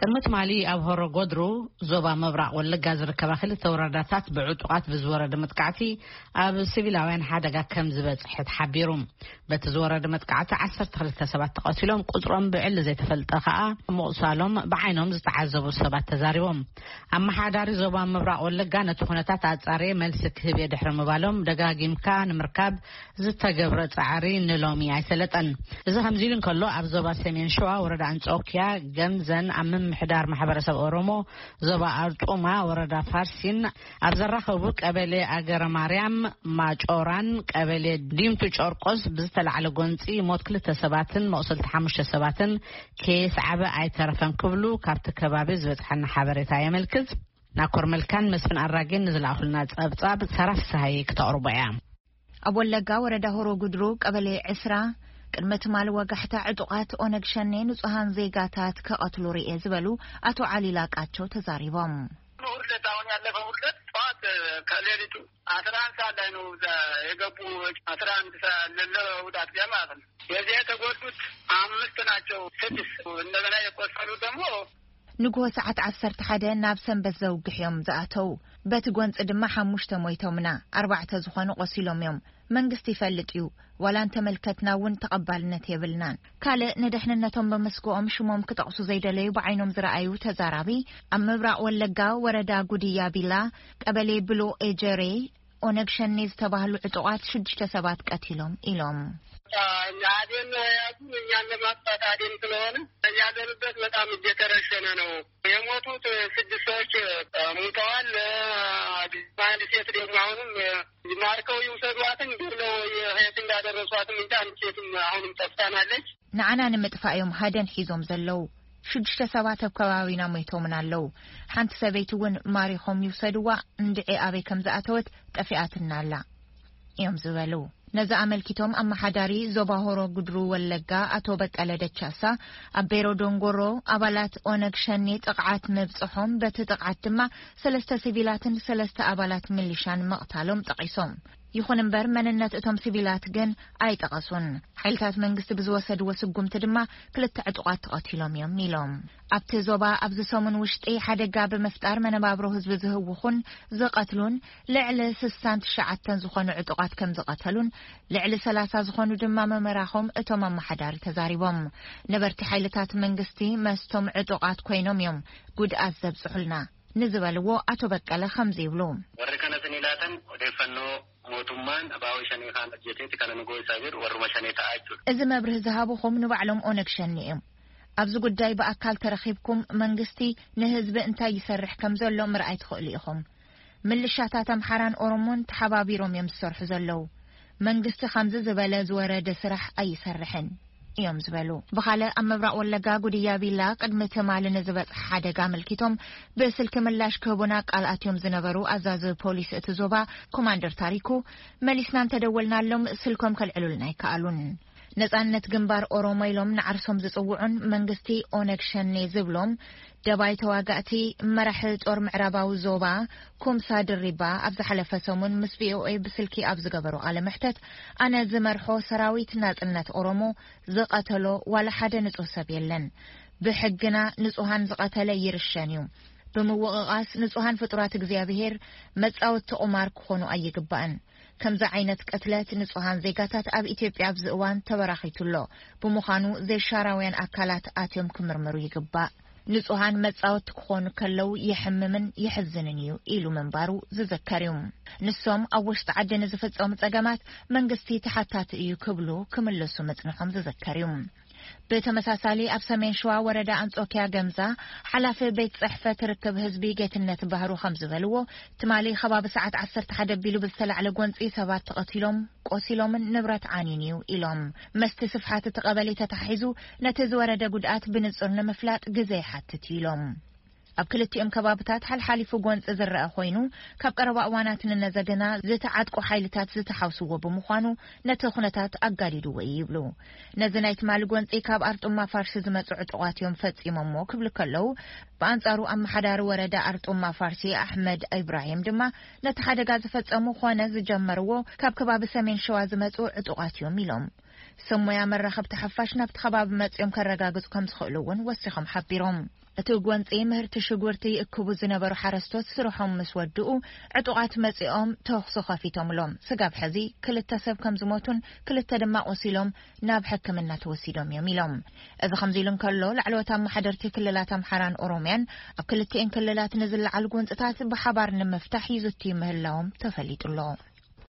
ቅድመት ማሊ ኣብ ሆሮ ጎድሩ ዞባ መብራቅ ወለጋ ዝርከባ ክልተ ወረዳታት ብዕጡቃት ብዝወረደ መጥቃዕቲ ኣብ ሲቪላውያን ሓደጋ ከም ዝበጽሐ ተሓቢሩ በቲ ዝወረደ መጥቃዕቲ 12 ሰባት ተቀቲሎም ቁጥሮም ብዕሊ ዘይተፈልጠ ከዓ መቁሳሎም ብዓይኖም ዝተዓዘቡ ሰባት ተዛሪቦም ኣመሓዳሪ ዞባ መብራቅ ወለጋ ነቲ ኩነታት ኣጻሪ መልሲ ክህብ የድሕሪ ምባሎም ደጋጊምካ ንምርካብ ዝተገብረ ጻዕሪ ንሎሚ ኣይሰለጠን እዚ ከምዚሉ እንከሎ ኣብ ዞባ ሰሜን ሸዋ ወረዳ አንጾኪያ ገምዘን ምሕዳር ማሕበረሰብ ኦሮሞ ዞባ አርጡማ ወረዳ ፋርሲን ኣብ ዘራኸቡ ቀበሌ አገረ ማርያም ማጮራን ቀበሌ ዲምቱ ጮርቆስ ብዝተላዕለ ጎንፂ ሞት ክልተ ሰባትን መቁሰልቲ 5 ሰባትን ኬስ ዓበ ኣይተረፈን ክብሉ ካብቲ ከባቢ ዝበፅሐና ሓበሬታ የመልክት ናኮር መልካን መስፍን አራጌን ዝላኹልና ጸብጻብ ሰራፍ ሳይ ክተቅርቡ እያ ኣብ ወለጋ ወረዳ ሆሮ ጉድሩ ቀበሌ 10 ቅድመት ማል ወጋሕታ ዕጡቃት ኦነግ ሸኔ ንጹሃን ዜጋታት ከቀትሉ ርኤ ዝበሉ አቶ ዓሊ ላቃቸው ተዛሪቦም ሁለት አሁን ያለፈው ሁለት ጧት ከሌሊቱ 11 ሰዓት ላይ ነው የገቡ 11 ሰዓት ለውዳት ማለት ነው የዚህ የተጎዱት 5 ናቸው 6 እንደገና የቆሰሉት ደግሞ ንጎ ሰዓት 11 ናብ ሰንበት ዘውግሕዮም ዘአተው በቲ ጎንጽ ድማ 5 ሞይቶምና 4 ዝኾኑ ቆሲሎም እዮም መንግስት ይፈልጥዩ ወላን ተመልከትናውን ተቀባልነት የብልናን ካለ ንደህንነቶም በመስጎኦም ሽሞም ክጠቅሱ ዘይደለዩ በዓይኖም ዝረአዩ ተዛራቢ ኣብ ምብራቅ ወለጋ ወረዳ ጉድያ ቢላ ቀበሌ ብሎ ኤጀሬ ኦነግ ሸኔ ዝተባህሉ ዕጡቃት 6 ሰባት ቀቲሎም ኢሎም ያደን ያኛን ለማጥፋት አደን ስለሆነ ያደረበት በጣም እየተረሸነ ነው የሞቱት 6 ሰዎች ሞተዋል አንድ ሴት ደግሞ አሁንም ማርከው ይውሰዷትን ብለው የህይወት እንዳደረሷትም እንጂ አንድ ሴትም አሁንም ጠፍታናለች ንዓና ንምጥፋዮም ሃደን ሒዞም ዘለው 6 ሰባት ከባቢና ሞይቶምና አለው ሓንቲ ሰበይቱን ማሪኾም ይውሰድዋ እንድዒ አበይ ከም ዘአተወት ጠፊአትናላ እዮም ዝበሉ ነዛ አመልኪቶም አመሓዳሪ ዞባ ሆሮ ጉድሩ ወለጋ አቶ በቀለ ደቻሳ አቤሮ ዶንጎሮ አባላት ኦነግ ሸኔ ጥቃት መብጽሖም በቲ ጥቃት ድማ 3 ሲቪላትን 3 አባላት ሚሊሻን መቅታሎም ጠቂሶም ይኹን እምበር መንነት እቶም ሲቪላት ግን አይጠቀሱን ኃይልታት መንግስት ብዝወሰድ ወስጉምት ድማ ክልተ ዕጡቃት ተቀቲሎም እዮም ኢሎም ኣብቲ ዞባ ኣብዚ ሰሙን ውሽጢ ሓደጋ በመፍጣር መነባብሮ ህዝቢ ዝህውኹን ዝቀትሉን ልዕሊ 69 ዝኾኑ ዕጡቃት ከም ዝቀተሉን ልዕሊ 30 ዝኾኑ ድማ መመራኾም እቶም አመሓዳሪ ተዛሪቦም ነበርቲ ኃይልታት መንግስቲ መስቶም ዕጡቃት ኮይኖም እዮም ጉድኣት ዘብጽሑልና ንዝበልዎ አቶ በቀለ ከምዚ ይብሉ ወርከነስኒላተን ወደፈኖ ሞቱማን አባው ሸኔ ካን ጀቴት ከነንጎ ሳቢር ወርመ ሸኔ ታአጭ እዚ መብርህ ዝሃቡኹም ንባዕሎም ኦነግ ሸኔ እዮም ኣብዚ ጉዳይ በአካል ተረኺብኩም መንግስቲ ንህዝቢ እንታይ ይሰርሕ ከም ዘሎ ምርኣይ ትኽእሉ ኢኹም ምልሻታት አምሓራን ኦሮሞን ተሓባቢሮም እዮም ዝሰርሑ ዘለው መንግስቲ ከምዚ ዝበለ ዝወረደ ስራሕ ኣይሰርሕን እዮም ዝበሉ በኻለ ኣብ ምብራቅ ወለጋ ጉድያ ቢላ ቅድመት ማል ንዝበጽሕ ሓደጋ መልኪቶም ብስልክ ምላሽ ክህቡና ቃልኣትዮም ዝነበሩ ኣዛዚ ፖሊስ እቲ ዞባ ኮማንደር ታሪኩ መሊስናን ተደወልናሎም ስልኮም ከልዕሉልና ይከኣሉን ነጻነት ግንባር ኦሮሞ ኢሎም ንዓርሶም ዝጽውዑን መንግስቲ ኦነግ ሸኔ ዝብሎም ደባይ ተዋጋእቲ መራሒ ጦር ምዕራባዊ ዞባ ኩምሳ ድሪባ ኣብ ዝሓለፈ ሰሙን ምስ ቪኦኤ ብስልኪ ኣብ ዝገበሩ ቃለ መሕተት ኣነ ዝመርሖ ሰራዊት ናጽነት ኦሮሞ ዝቀተሎ ዋላ ሓደ ንጹህ ሰብ የለን ብሕግና ንጹሃን ዝቀተለ ይርሸን እዩ ብምውቕቓስ ንጹሃን ፍጡራት እግዚአብሔር መጻወት ቁማር ክኾኑ ኣይግባእን ከምዛ ዓይነት ቀትለት ንጹሃን ዜጋታት ኣብ ኢትዮጵያ ብዝእዋን ተበራኺቱሎ ብምዃኑ ዘይሻራውያን አካላት ኣትዮም ክምርመሩ ይግባእ ንጹሃን መጻወት ክኾኑ ከለው ይሕምምን ይሕዝንን እዩ ኢሉ መንባሩ ዝዘከር እዩ ንሶም ኣብ ውሽጢ ዓዲ ንዝፍጸሙ ጸገማት መንግስቲ ተሓታቲ እዩ ክብሉ ክምለሱ መጽንሖም ዝዘከር እዩ በተመሳሳሊ ኣብ ሰሜን ሸዋ ወረዳ አንጾኪያ ገምዛ ሓላፊ ቤት ጽሕፈት ርክብ ህዝቢ ጌትነት ባህሩ ከም ዝበልዎ ትማሊ ከባቢ ሰዓት 11 ቢሉ ብዝተላዕለ ጎንፂ ሰባት ተቀቲሎም ቆሲሎምን ንብረት ዓኒንዩ ኢሎም መስቲ ስፍሓት ተቀበለ ተታሒዙ ነቲ ዝወረደ ጉድኣት ብንጹር ንምፍላጥ ግዜ ይሓትት ኢሎም ኣብ ክልቲኦም ከባቢታት ሓልሓሊፉ ጎንጽ ዝረአ ኮይኑ ካብ ቀረባ እዋናት ንነዘገና ዝተዓጥቁ ኃይልታት ዝተሓውስዎ ብምዃኑ ነቲ ኩነታት ኣጋዲድዎ ይብሉ ነዚ ናይ ትማሊ ጎንጽ ካብ ኣርጡማ ፋርሲ ዝመጽኡ ዕጡቃት እዮም ፈጺሞሞ ክብሉ ከለው በአንጻሩ አመሓዳሪ ወረዳ ኣርጡማ ፋርሲ አሕመድ ኢብራሂም ድማ ነቲ ሓደጋ ዝፈጸሙ ኾነ ዝጀመርዎ ካብ ከባቢ ሰሜን ሸዋ ዝመጽኡ ዕጡቃት እዮም ኢሎም ሰሞያ መራኸብቲ ሓፋሽ ናብቲ ከባቢ መጽኦም ከረጋግጹ ከም ዝኽእሉውን ወሲኾም ሓቢሮም እቲ ጎንፂ ምህርቲ ሽጉርቲ እክቡ ዝነበሩ ሓረስቶት ስርሖም ምስ ወድኡ ዕጡቃት መጺኦም ተኽሱ ከፊቶምሎም ስጋብ ሕዚ 2 ሰብ ከም ዝሞቱን 2 ድማ ቆሲሎም ናብ ሕክምና ተወሲዶም እዮም ኢሎም እዚ ከምዚ ኢሉ እንከሎ ላዕለዎት ኣመሓደርቲ ክልላት ኣምሓራን ኦሮምያን ኣብ ክልቲአን ክልላት ንዝለዓል ጎንፅታት ብሓባር ንምፍታሕ ይዝቱ ምህላዎም ተፈሊጡሎ